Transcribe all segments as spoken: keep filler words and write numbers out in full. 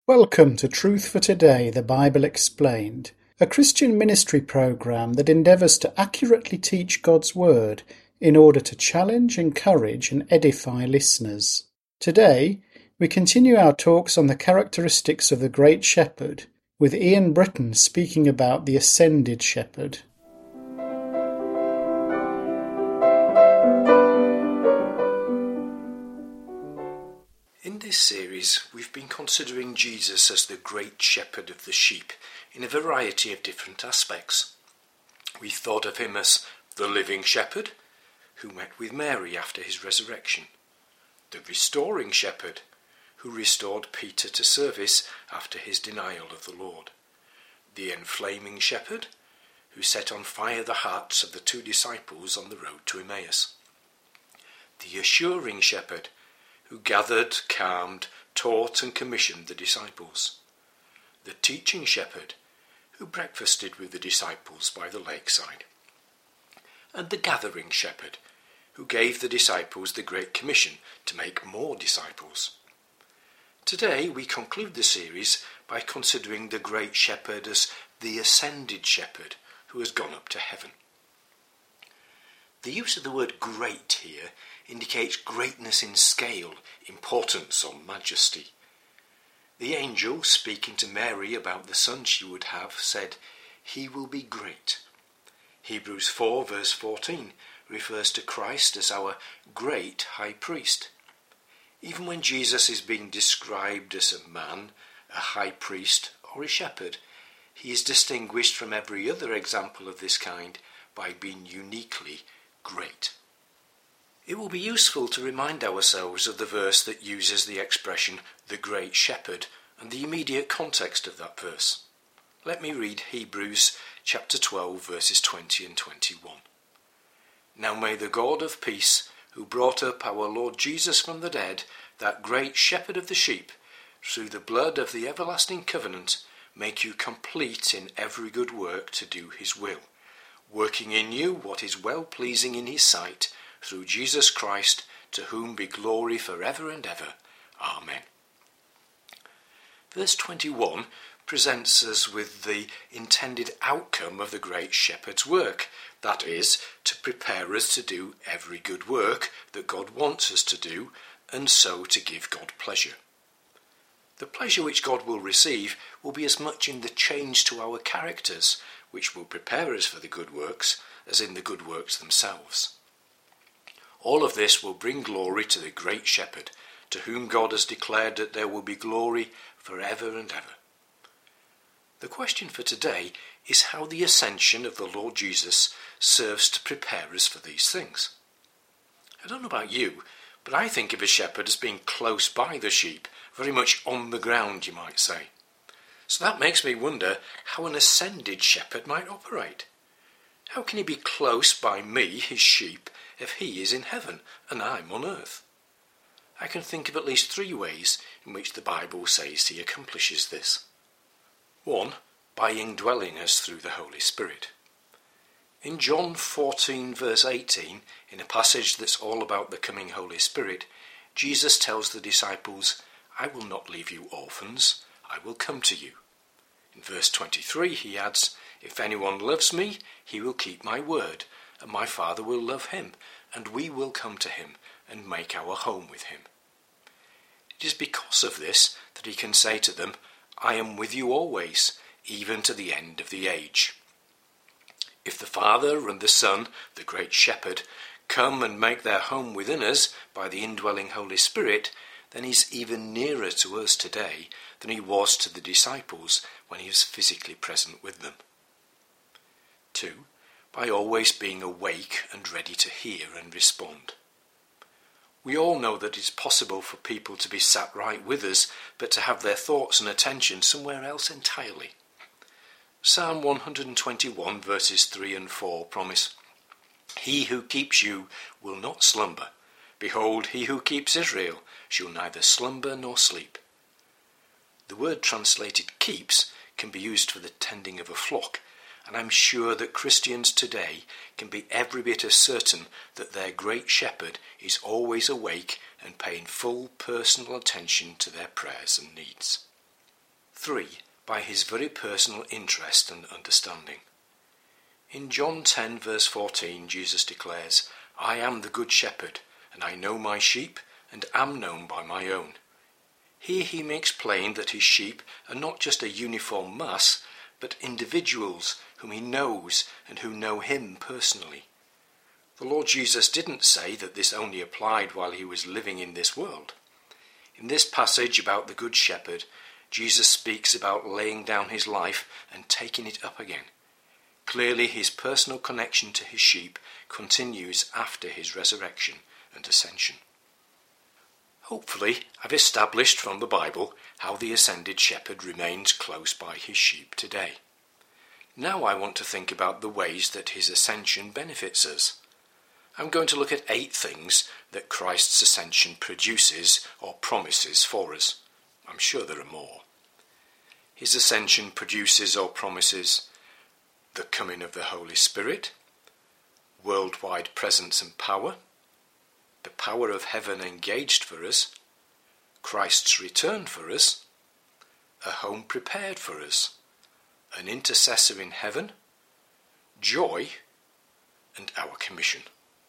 Welcome to Truth for Today, the Bible Explained, a Christian ministry program that endeavours to accurately teach God's Word in order to challenge, encourage and edify listeners. Today, we continue our talks on the characteristics of the Great Shepherd, with Ian Britton speaking about the Ascended Shepherd. In this series, we've been considering Jesus as the Great Shepherd of the sheep in a variety of different aspects. We thought of him as the living shepherd, who met with Mary after his resurrection, the restoring shepherd, who restored Peter to service after his denial of the Lord, the enflaming shepherd, who set on fire the hearts of the two disciples on the road to Emmaus, the assuring shepherd, who gathered, calmed, taught and commissioned the disciples, the teaching shepherd, who breakfasted with the disciples by the lakeside, and the gathering shepherd, who gave the disciples the Great Commission to make more disciples. Today we conclude the series by considering the Great Shepherd as the Ascended Shepherd who has gone up to heaven. The use of the word great here indicates greatness in scale, importance or majesty. The angel, speaking to Mary about the son she would have, said, "He will be great." Hebrews four verse fourteen refers to Christ as our great high priest. Even when Jesus is being described as a man, a high priest or a shepherd, he is distinguished from every other example of this kind by being uniquely great. It will be useful to remind ourselves of the verse that uses the expression the Great Shepherd and the immediate context of that verse. Let me read Hebrews chapter twelve verses twenty and twenty-one. Now may the God of peace, who brought up our Lord Jesus from the dead, that great shepherd of the sheep, through the blood of the everlasting covenant, make you complete in every good work to do his will, working in you what is well-pleasing in his sight, through Jesus Christ, to whom be glory for ever and ever. Amen. Verse twenty-one presents us with the intended outcome of the Great Shepherd's work, that is, to prepare us to do every good work that God wants us to do, and so to give God pleasure. The pleasure which God will receive will be as much in the change to our characters, which will prepare us for the good works, as in the good works themselves. All of this will bring glory to the Great Shepherd, to whom God has declared that there will be glory forever and ever. The question for today is how the ascension of the Lord Jesus serves to prepare us for these things. I don't know about you, but I think of a shepherd as being close by the sheep, very much on the ground, you might say. So that makes me wonder how an ascended shepherd might operate. How can he be close by me, his sheep, if he is in heaven and I'm on earth? I can think of at least three ways in which the Bible says he accomplishes this. One, by indwelling us through the Holy Spirit. In John fourteen verse eighteen, in a passage that's all about the coming Holy Spirit, Jesus tells the disciples, "I will not leave you orphans, I will come to you." In verse twenty-three he adds, "If anyone loves me, he will keep my word, and my Father will love him, and we will come to him and make our home with him." It is because of this that he can say to them, "I am with you always, even to the end of the age." If the Father and the Son, the Great Shepherd, come and make their home within us by the indwelling Holy Spirit, then he's even nearer to us today than he was to the disciples when he was physically present with them. Two, by always being awake and ready to hear and respond. We all know that it's possible for people to be sat right with us, but to have their thoughts and attention somewhere else entirely. Psalm one twenty-one verses three and four promise, "He who keeps you will not slumber. Behold, he who keeps Israel shall neither slumber nor sleep." The word translated keeps can be used for the tending of a flock, and I'm sure that Christians today can be every bit as certain that their Great Shepherd is always awake and paying full personal attention to their prayers and needs. Three, by his very personal interest and understanding. In John ten verse fourteen, Jesus declares, "I am the good shepherd, and I know my sheep, and am known by my own." Here he makes plain that his sheep are not just a uniform mass, but individuals whom he knows and who know him personally. The Lord Jesus didn't say that this only applied while he was living in this world. In this passage about the Good Shepherd, Jesus speaks about laying down his life and taking it up again. Clearly, his personal connection to his sheep continues after his resurrection and ascension. Hopefully, I've established from the Bible how the ascended shepherd remains close by his sheep today. Now I want to think about the ways that his ascension benefits us. I'm going to look at eight things that Christ's ascension produces or promises for us. I'm sure there are more. His ascension produces or promises the coming of the Holy Spirit, worldwide presence and power, the power of heaven engaged for us, Christ's return for us, a home prepared for us, an intercessor in heaven, joy, and our commission.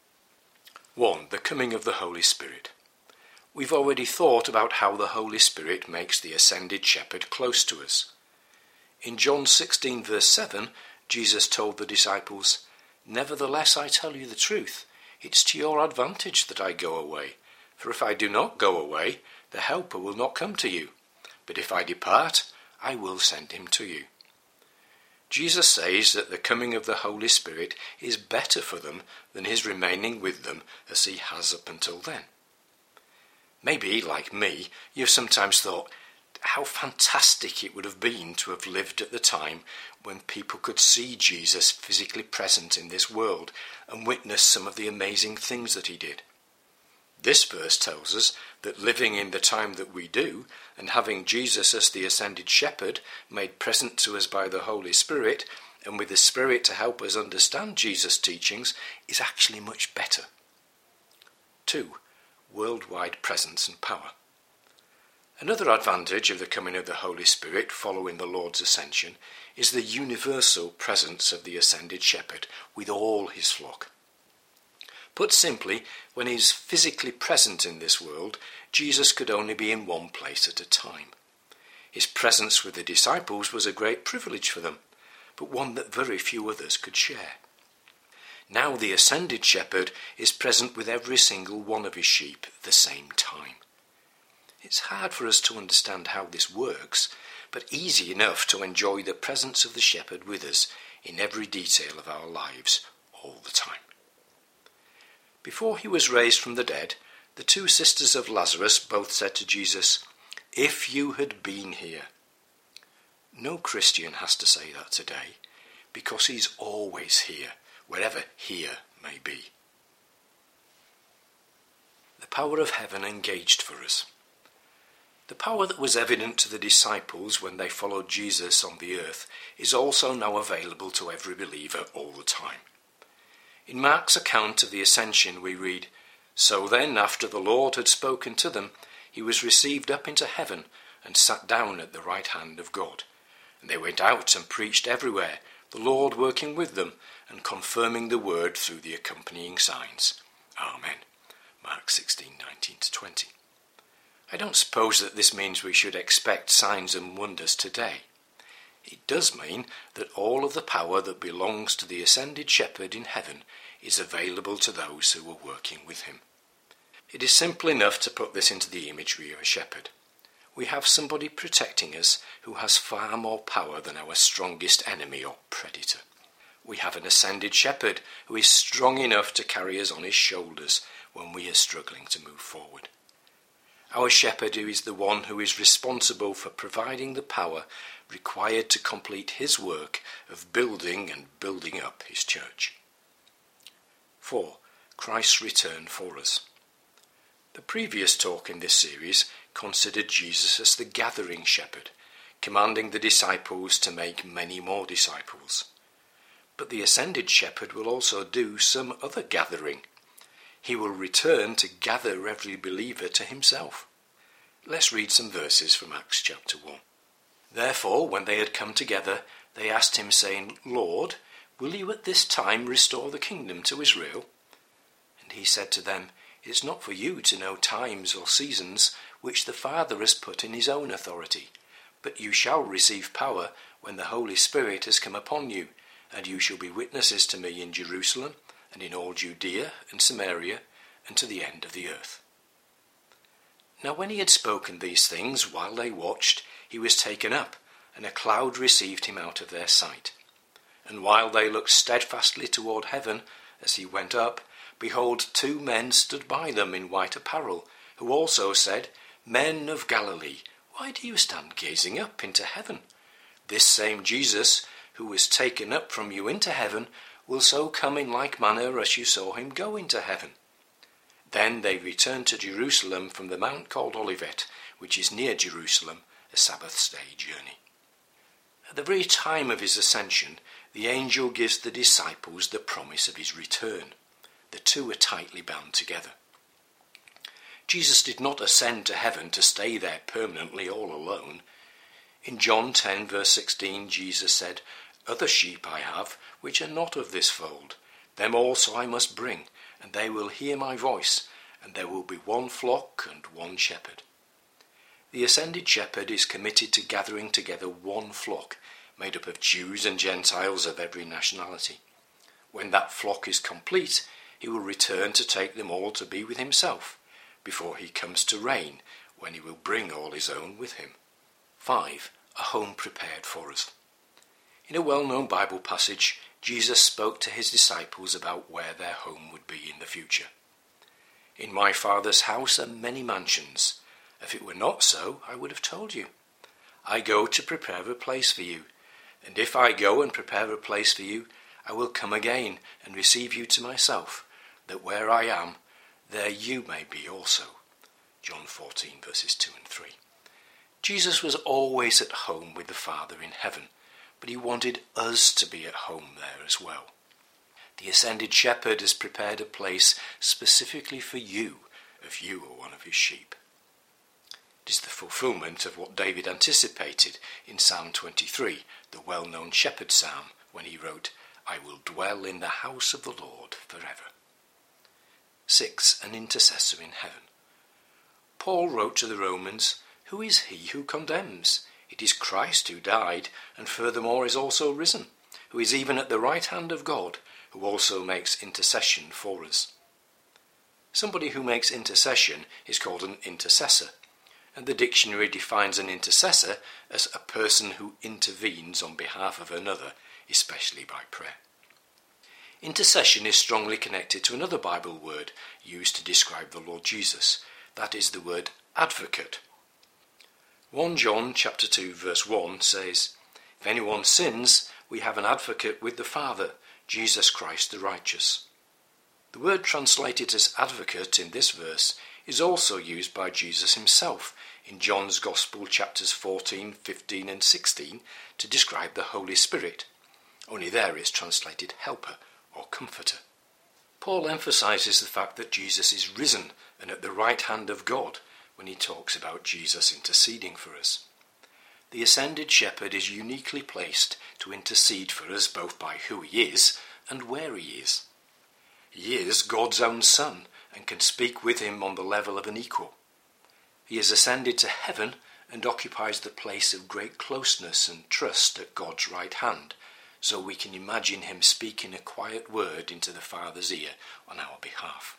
One, the coming of the Holy Spirit. We've already thought about how the Holy Spirit makes the ascended shepherd close to us. In John sixteen verse seven, Jesus told the disciples, "Nevertheless I tell you the truth, it's to your advantage that I go away. For if I do not go away, the Helper will not come to you. But if I depart, I will send him to you." Jesus says that the coming of the Holy Spirit is better for them than his remaining with them as he has up until then. Maybe, like me, you've sometimes thought how fantastic it would have been to have lived at the time when people could see Jesus physically present in this world and witness some of the amazing things that he did. This verse tells us that living in the time that we do, and having Jesus as the ascended shepherd made present to us by the Holy Spirit, and with the Spirit to help us understand Jesus' teachings, is actually much better. Two, worldwide presence and power. Another advantage of the coming of the Holy Spirit following the Lord's ascension is the universal presence of the ascended shepherd with all his flock. Put simply, when he is physically present in this world, Jesus could only be in one place at a time. His presence with the disciples was a great privilege for them, but one that very few others could share. Now the ascended shepherd is present with every single one of his sheep at the same time. It's hard for us to understand how this works, but easy enough to enjoy the presence of the shepherd with us in every detail of our lives all the time. Before he was raised from the dead, the two sisters of Lazarus both said to Jesus, "If you had been here." No Christian has to say that today, because he's always here, wherever here may be. The power of heaven engaged for us. The power that was evident to the disciples when they followed Jesus on the earth is also now available to every believer all the time. In Mark's account of the ascension we read, "So then, after the Lord had spoken to them, he was received up into heaven and sat down at the right hand of God. And they went out and preached everywhere, the Lord working with them and confirming the word through the accompanying signs." Amen. Mark sixteen, nineteen to twenty. I don't suppose that this means we should expect signs and wonders today. It does mean that all of the power that belongs to the ascended shepherd in heaven is available to those who are working with him. It is simple enough to put this into the imagery of a shepherd. We have somebody protecting us who has far more power than our strongest enemy or predator. We have an ascended shepherd who is strong enough to carry us on his shoulders when we are struggling to move forward. Our shepherd is the one who is responsible for providing the power required to complete his work of building and building up his church. Four, Christ's return for us. The previous talk in this series considered Jesus as the gathering shepherd, commanding the disciples to make many more disciples. But the ascended shepherd will also do some other gathering. He will return to gather every believer to himself. Let's read some verses from Acts chapter one. Therefore, when they had come together, they asked him, saying, Lord, will you at this time restore the kingdom to Israel? And he said to them, It is not for you to know times or seasons which the Father has put in his own authority, but you shall receive power when the Holy Spirit has come upon you, and you shall be witnesses to me in Jerusalem, and in all Judea and Samaria, and to the end of the earth. Now when he had spoken these things, while they watched, he was taken up, and a cloud received him out of their sight. And while they looked steadfastly toward heaven as he went up, behold, two men stood by them in white apparel, who also said, Men of Galilee, why do you stand gazing up into heaven? This same Jesus, who was taken up from you into heaven, will so come in like manner as you saw him go into heaven. Then they returned to Jerusalem from the mount called Olivet, which is near Jerusalem, a Sabbath day journey. At the very time of his ascension, the angel gives the disciples the promise of his return. The two are tightly bound together. Jesus did not ascend to heaven to stay there permanently all alone. In John ten verse sixteen, Jesus said, Other sheep I have, which are not of this fold. Them also I must bring, and they will hear my voice, and there will be one flock and one shepherd. The ascended shepherd is committed to gathering together one flock, made up of Jews and Gentiles of every nationality. When that flock is complete, he will return to take them all to be with himself, before he comes to reign, when he will bring all his own with him. Five. A home prepared for us. In a well-known Bible passage, Jesus spoke to his disciples about where their home would be in the future. In my Father's house are many mansions. If it were not so, I would have told you. I go to prepare a place for you. And if I go and prepare a place for you, I will come again and receive you to myself, that where I am, there you may be also. John fourteen, verses two and three. Jesus was always at home with the Father in heaven, but he wanted us to be at home there as well. The ascended shepherd has prepared a place specifically for you, if you are one of his sheep. It is the fulfillment of what David anticipated in Psalm twenty-three, the well-known shepherd psalm, when he wrote, I will dwell in the house of the Lord forever. Six. An intercessor in heaven. Paul wrote to the Romans, Who is he who condemns? It is Christ who died, and furthermore is also risen, who is even at the right hand of God, who also makes intercession for us. Somebody who makes intercession is called an intercessor, and the dictionary defines an intercessor as a person who intervenes on behalf of another, especially by prayer. Intercession is strongly connected to another Bible word used to describe the Lord Jesus. That is the word advocate. First John chapter two verse one says, If anyone sins, we have an advocate with the Father, Jesus Christ the righteous. The word translated as advocate in this verse is also used by Jesus himself in John's Gospel chapters fourteen, fifteen and sixteen to describe the Holy Spirit. Only there it's translated helper or comforter. Paul emphasizes the fact that Jesus is risen and at the right hand of God when he talks about Jesus interceding for us. The ascended shepherd is uniquely placed to intercede for us both by who he is and where he is. He is God's own Son and can speak with him on the level of an equal. He has ascended to heaven and occupies the place of great closeness and trust at God's right hand, so we can imagine him speaking a quiet word into the Father's ear on our behalf.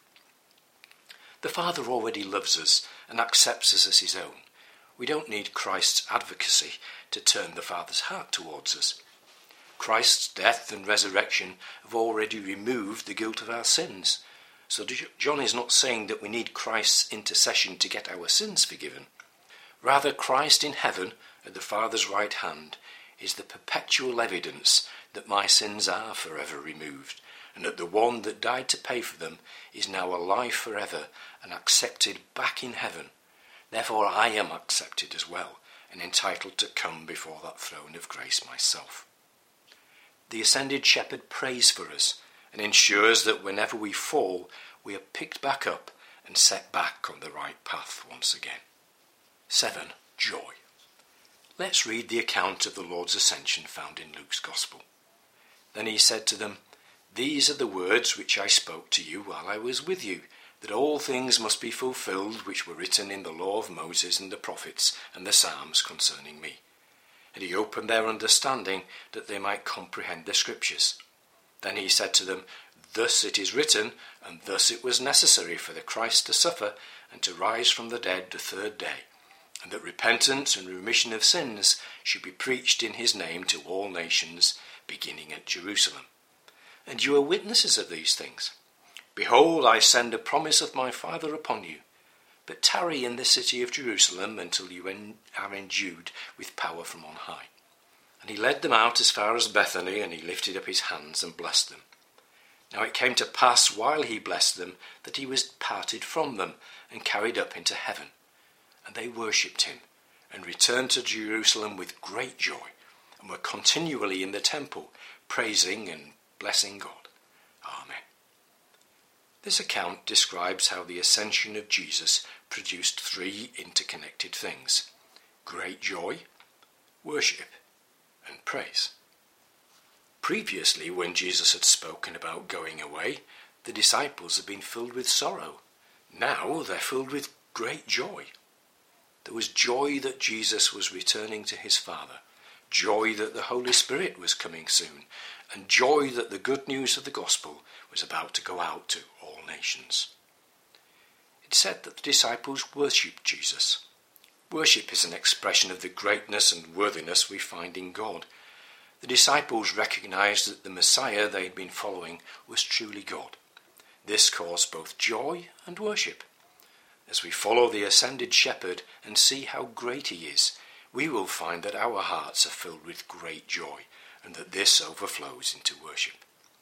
The Father already loves us and accepts us as his own. We don't need Christ's advocacy to turn the Father's heart towards us. Christ's death and resurrection have already removed the guilt of our sins. So John is not saying that we need Christ's intercession to get our sins forgiven. Rather, Christ in heaven at the Father's right hand is the perpetual evidence that my sins are forever removed, and that the one that died to pay for them is now alive forever and accepted back in heaven. Therefore I am accepted as well, and entitled to come before that throne of grace myself. The ascended shepherd prays for us and ensures that whenever we fall, we are picked back up and set back on the right path once again. Seven. Joy. Let's read the account of the Lord's ascension found in Luke's Gospel. Then he said to them, "These are the words which I spoke to you while I was with you, that all things must be fulfilled which were written in the law of Moses and the prophets and the Psalms concerning me." And he opened their understanding that they might comprehend the Scriptures. Then he said to them, "Thus it is written, and thus it was necessary for the Christ to suffer and to rise from the dead the third day, and that repentance and remission of sins should be preached in his name to all nations, beginning at Jerusalem. And you are witnesses of these things. Behold, I send a promise of my Father upon you, but tarry in the city of Jerusalem until you en- are endued with power from on high." And he led them out as far as Bethany, and he lifted up his hands and blessed them. Now it came to pass, while he blessed them, that he was parted from them and carried up into heaven. And they worshipped him, and returned to Jerusalem with great joy, and were continually in the temple, praising and blessing God. Amen. This account describes how the ascension of Jesus produced three interconnected things: great joy, worship, and praise. Previously, when Jesus had spoken about going away, the disciples had been filled with sorrow. Now they're filled with great joy. There was joy that Jesus was returning to his Father, joy that the Holy Spirit was coming soon, and joy that the good news of the gospel was about to go out to all nations. It said that the disciples worshipped Jesus. Worship is an expression of the greatness and worthiness we find in God. The disciples recognized that the Messiah they had been following was truly God. This caused both joy and worship. As we follow the ascended shepherd and see how great he is, we will find that our hearts are filled with great joy, and that this overflows into worship.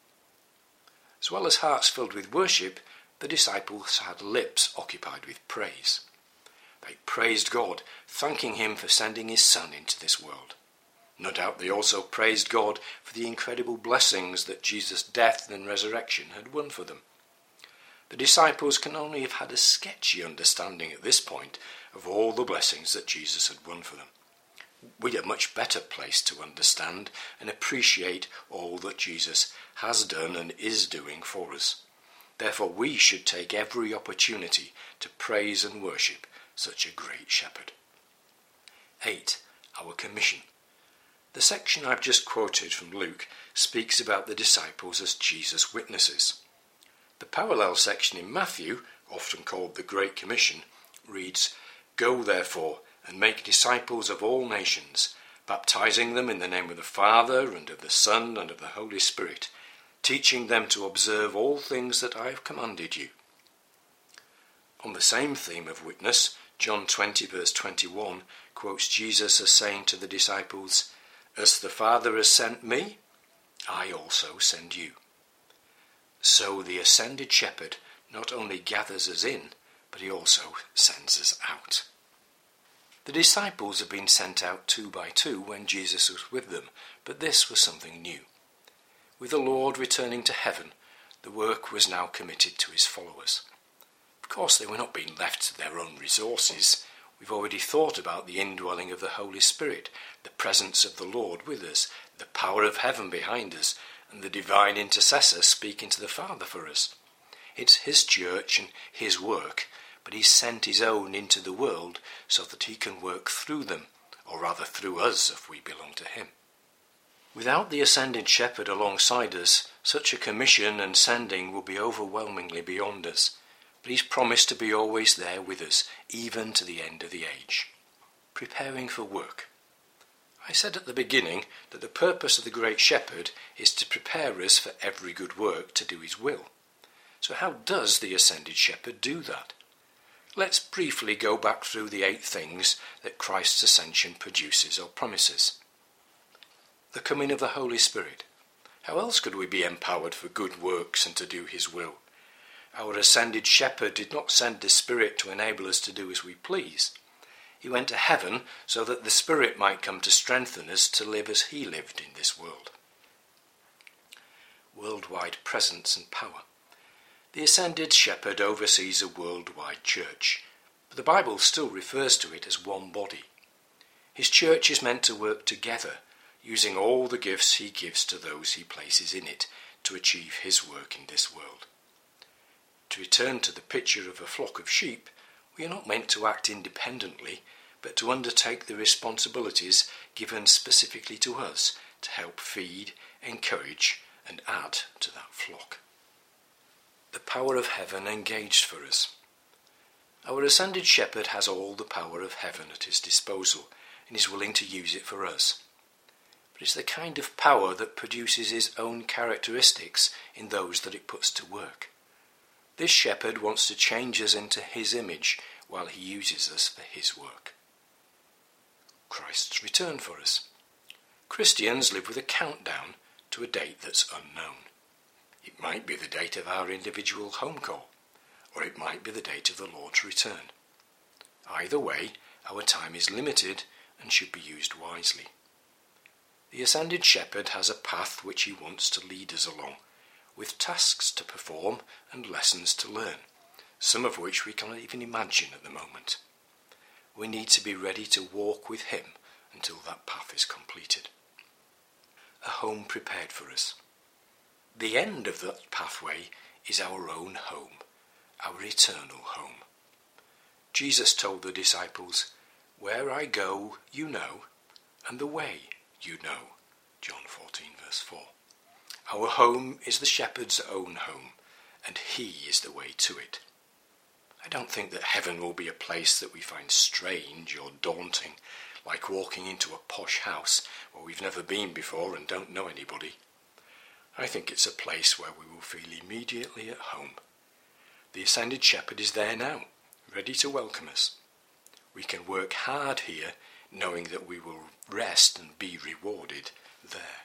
As well as hearts filled with worship, the disciples had lips occupied with praise. They praised God, thanking him for sending his Son into this world. No doubt they also praised God for the incredible blessings that Jesus' death and resurrection had won for them. The disciples can only have had a sketchy understanding at this point of all the blessings that Jesus had won for them. We are much better placed to understand and appreciate all that Jesus has done and is doing for us. Therefore, we should take every opportunity to praise and worship such a great shepherd. eight. Our commission. The section I've just quoted from Luke speaks about the disciples as Jesus' witnesses. The parallel section in Matthew, often called the Great Commission, reads, "Go therefore and make disciples of all nations, baptizing them in the name of the Father and of the Son and of the Holy Spirit, teaching them to observe all things that I have commanded you." On the same theme of witness, John twenty verse twenty-one quotes Jesus as saying to the disciples, "As the Father has sent me, I also send you." So the ascended shepherd not only gathers us in, but he also sends us out. The disciples had been sent out two by two when Jesus was with them, but this was something new. With the Lord returning to heaven, the work was now committed to his followers. Of course, they were not being left to their own resources. We've already thought about the indwelling of the Holy Spirit, the presence of the Lord with us, the power of heaven behind us, and the divine intercessor speaking to the Father for us. It's his church and his work, but he sent his own into the world so that he can work through them, or rather through us if we belong to him. Without the ascended shepherd alongside us, such a commission and sending will be overwhelmingly beyond us, but he's promised to be always there with us, even to the end of the age. Preparing for work. I said at the beginning that the purpose of the Great Shepherd is to prepare us for every good work to do his will. So how does the ascended shepherd do that? Let's briefly go back through the eight things that Christ's ascension produces or promises. The coming of the Holy Spirit. How else could we be empowered for good works and to do his will? Our ascended shepherd did not send the Spirit to enable us to do as we please. He went to heaven so that the Spirit might come to strengthen us to live as he lived in this world. Worldwide presence and power. The ascended shepherd oversees a worldwide church, but the Bible still refers to it as one body. His church is meant to work together, using all the gifts he gives to those he places in it to achieve his work in this world. To return to the picture of a flock of sheep, we are not meant to act independently, but to undertake the responsibilities given specifically to us to help feed, encourage, and add to that flock. The power of heaven engaged for us. Our ascended shepherd has all the power of heaven at his disposal and is willing to use it for us. But it's the kind of power that produces his own characteristics in those that it puts to work. This shepherd wants to change us into his image while he uses us for his work. Christ's return for us. Christians live with a countdown to a date that's unknown. It might be the date of our individual home call, or it might be the date of the Lord's return. Either way, our time is limited and should be used wisely. The ascended shepherd has a path which he wants to lead us along, with tasks to perform and lessons to learn, some of which we cannot even imagine at the moment. We need to be ready to walk with him until that path is completed. A home prepared for us. The end of that pathway is our own home, our eternal home. Jesus told the disciples, "Where I go, you know, and the way you know." John fourteen, verse four. Our home is the shepherd's own home, and he is the way to it. I don't think that heaven will be a place that we find strange or daunting, like walking into a posh house where we've never been before and don't know anybody. I think it's a place where we will feel immediately at home. The ascended shepherd is there now, ready to welcome us. We can work hard here, knowing that we will rest and be rewarded there.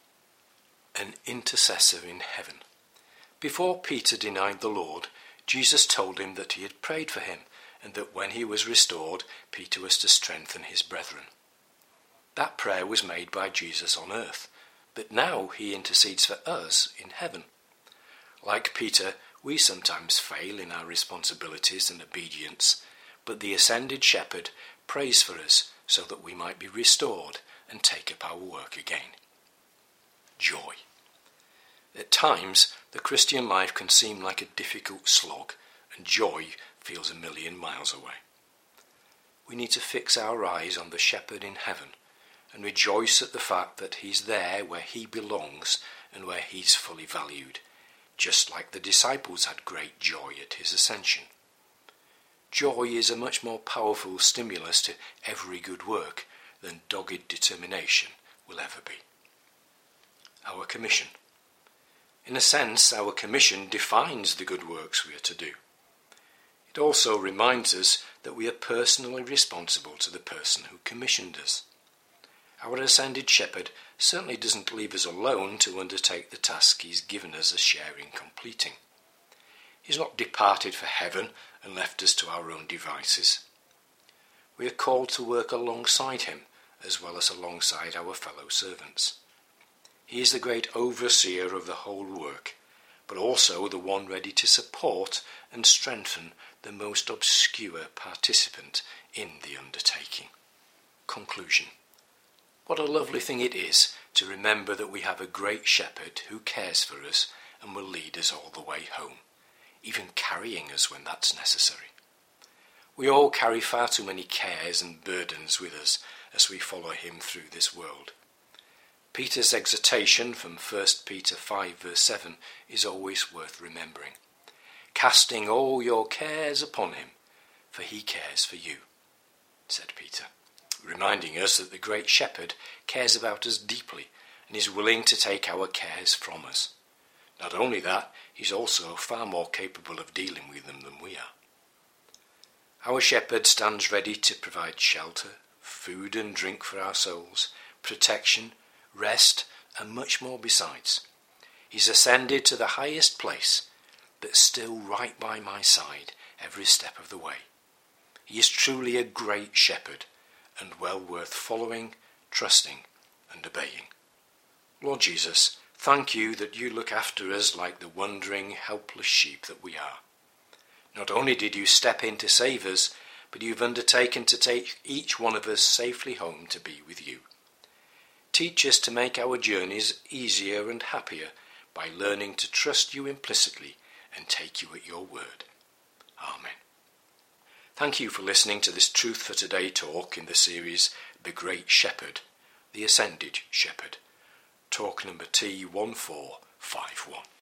An intercessor in heaven. Before Peter denied the Lord, Jesus told him that he had prayed for him, and that when he was restored, Peter was to strengthen his brethren. That prayer was made by Jesus on earth, but now he intercedes for us in heaven. Like Peter, we sometimes fail in our responsibilities and obedience, but the ascended shepherd prays for us so that we might be restored and take up our work again. Joy. At times, the Christian life can seem like a difficult slog, and joy feels a million miles away. We need to fix our eyes on the shepherd in heaven and rejoice at the fact that he's there where he belongs and where he's fully valued, just like the disciples had great joy at his ascension. Joy is a much more powerful stimulus to every good work than dogged determination will ever be. Our commission. In a sense, our commission defines the good works we are to do. It also reminds us that we are personally responsible to the person who commissioned us. Our ascended shepherd certainly doesn't leave us alone to undertake the task he's given us a share in completing. He's not departed for heaven and left us to our own devices. We are called to work alongside him as well as alongside our fellow servants. He is the great overseer of the whole work, but also the one ready to support and strengthen the most obscure participant in the undertaking. Conclusion. What a lovely thing it is to remember that we have a great shepherd who cares for us and will lead us all the way home, even carrying us when that's necessary. We all carry far too many cares and burdens with us as we follow him through this world. Peter's exhortation from First Peter five verse seven is always worth remembering. Casting all your cares upon him, for he cares for you, said Peter, reminding us that the great shepherd cares about us deeply and is willing to take our cares from us. Not only that, he's also far more capable of dealing with them than we are. Our shepherd stands ready to provide shelter, food and drink for our souls, protection, rest, and much more besides. He's ascended to the highest place, but still right by my side every step of the way. He is truly a great shepherd, and well worth following, trusting, and obeying. Lord Jesus, thank you that you look after us like the wandering, helpless sheep that we are. Not only did you step in to save us, but you've undertaken to take each one of us safely home to be with you. Teach us to make our journeys easier and happier by learning to trust you implicitly and take you at your word. Amen. Thank you for listening to this Truth for Today talk in the series The Great Shepherd, the Ascended Shepherd, talk number T one four five one.